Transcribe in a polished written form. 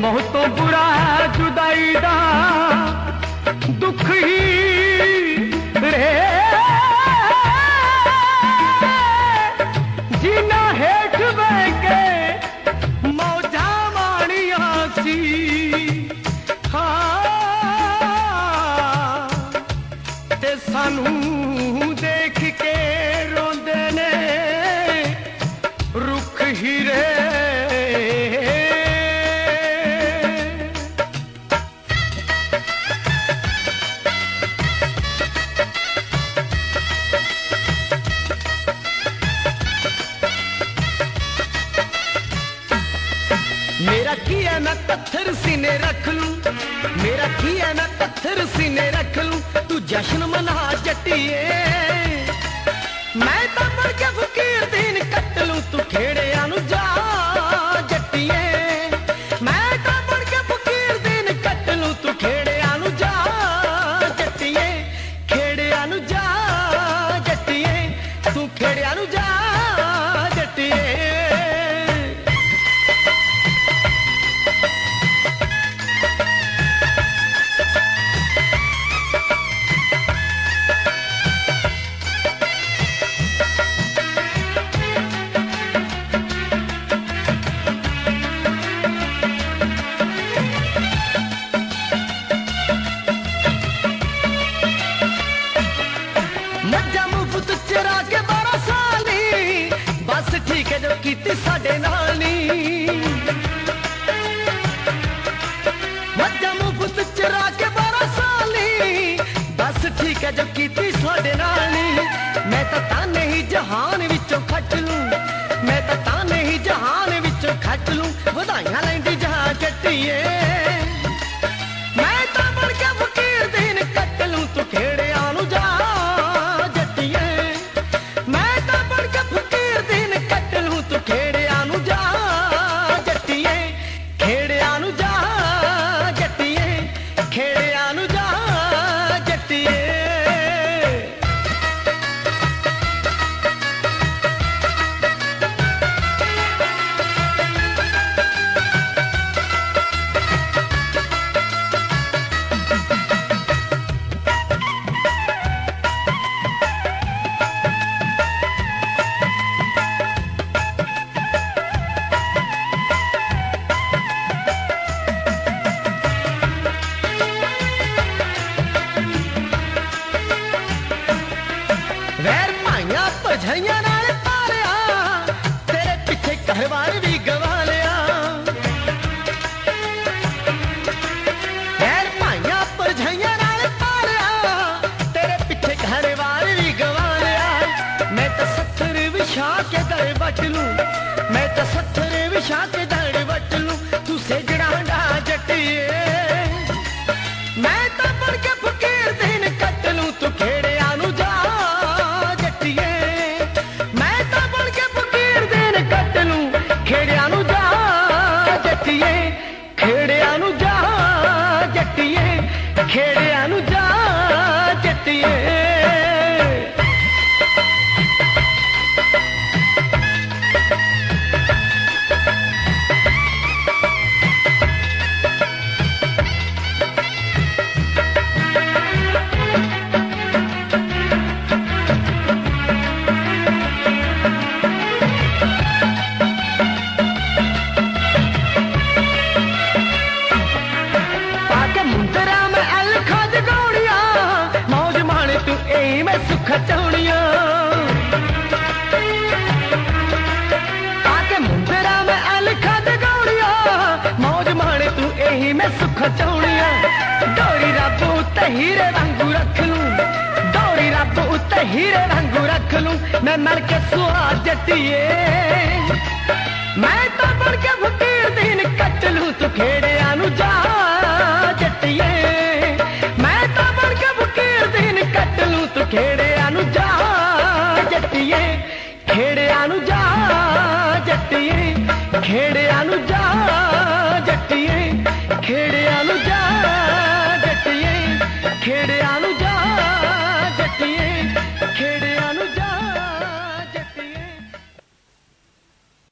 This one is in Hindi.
मोह तो बुरा है जुदाई दा दुख ही रे जीना हेठ बह के मौजा माणिया सी हाँ ते सानू देख के रोंदे ने रुख ही रे। मेरा किया ना पत्थर सीने रख लूं, मेरा किया ना पत्थर सीने रख लूं, तू जश्न मना जट्टिए मैं तो मर के फकीर दिन कट लूं, तू खेड़े आनु जा जट्टिए मैं तो मर के फकीर दिन कट लूं, तू खेड़े आनु जा जट्टिए खेड़े आनु जा जट्टिए तू खेड़े आनु जा जट्टिए। मज्जा मुफ्त चरा के 12 साली बस ठीक है जो कीती साडे नाल नी मज्जा मुफ्त चरा के 12 साली बस ठीक है जो कीती साडे नाल नी मैं तो ताने ही जहान विचों खट लूं मैं तो ताने ही जहान विचों खट लूं वधाइयां लैंदी जहां जट्टिए मैं तो बन के फकीर दिन कट लूं तू खेड़े आनु जा भरजाइयां नाल तारिया तेरे पीछे घरवार भी गवा लिया यार भाइयां भरजाइयां नाल तारिया तेरे पीछे घरवार भी गवा लिया मैं तो 70 विछा के दर बट लूं मैं तो 70 विछा के दर बट लूं तू सेजड़ा डा जट्टिए मैं तो बन के फकीर दिन कट लूं तू खेड़े आनु जा जट्टिए मैं तो बन के फकीर दिन कट लूं खेड़े आनु जा जट्टिए खेड़े आनु जा जट्टिए खेड़े आनु जा जट्टिए। खचौड़िया आके मुंदरा में अलखा दगौड़िया मौज माने तू यही में सुख चौड़िया डोरी रब उत्ते हीरे वांगू रख लूं डोरी रब उत्ते हीरे वांगू रख लूं मैं मर के सुहा जट्टिए मैं तो बन के फकीर दिन कट लूं तू खेड़े आनु जा जट्टिए मैं तो बन के फकीर दिन कट लूं तू खेड़े आनु जा जट्टिए खेड़े आनु जा जट्टिए खेड़े आनु जा जट्टिए खेड़े आनु जा जट्टिए खेड़े